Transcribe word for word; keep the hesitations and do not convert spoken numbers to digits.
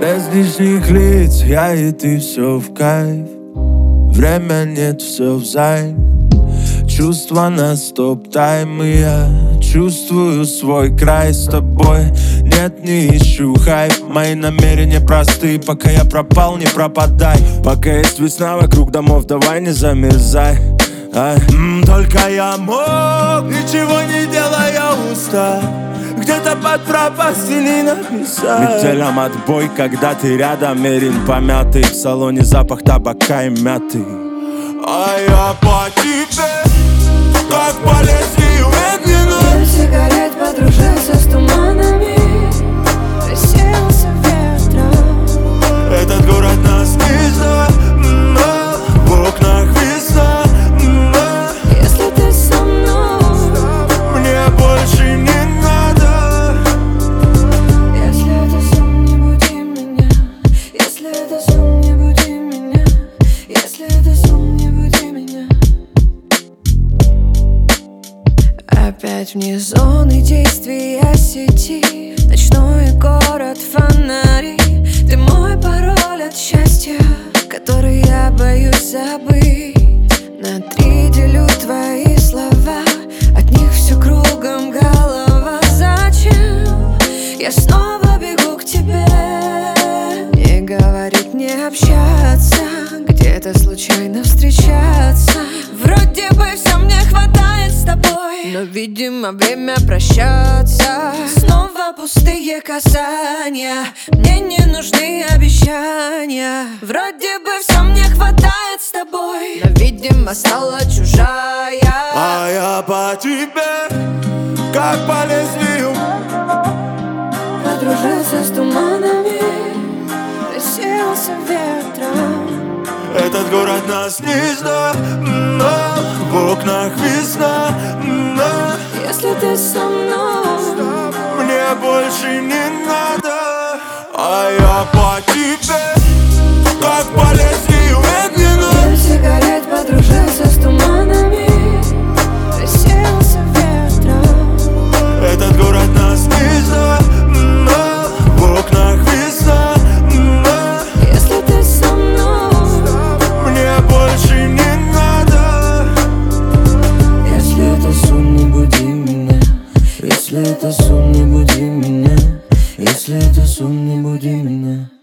Без лишних лиц, я и ты, все в кайф. Время нет, все взаим. Чувства на стоп-тайм, и я чувствую свой край с тобой. Нет, не ищу хайп. Мои намерения просты. Пока я пропал, не пропадай. Пока есть весна вокруг домов, давай не замерзай. Ай. М, Только я мог, ничего не делая, устал. Где-то под пропастью написать. Метелям отбой, когда ты рядом, мерин помятый. В салоне запах табака и мяты. А я по тебе, как по лезвию медленно. Дым сигарет подружился с туманами, рассеялся ветром. Этот город нас не знает, в окнах весна. Если ты со мной, мне больше не надо. если это сон, не буди меня. Если это сон, не буди меня. Если это сон, не буди меня. Опять вне зоны действия сети. Ночной город, фонари. Ты мой пароль от счастья, который я боюсь забыть. На три делю твои слова, от них все кругом голова. Зачем я снова бегу к тебе? Не говорить, не общаться, где-то случайно встречаться. Вроде бы все мне хватает с тобой, но, видимо, время прощаться. Снова пустые касания, мне не нужны обещания. Вроде бы все мне хватает с тобой, но, видимо, стала чужая. А я по тебе, как по лезвию. Подружился с туманами, рассеялся ветром. Этот город нас не знает, в окнах весна. Если ты со мной, Мне больше не надо. А я по тебе, как по лезвию медленно. дым сигарет подружился с туманами, рассеялся ветром. Этот город нас не знает, в окнах весна. Если ты со мной, Мне больше не надо. Если это сон, не буди меня. Если это сон, не буди меня. Если это сон, не буди меня.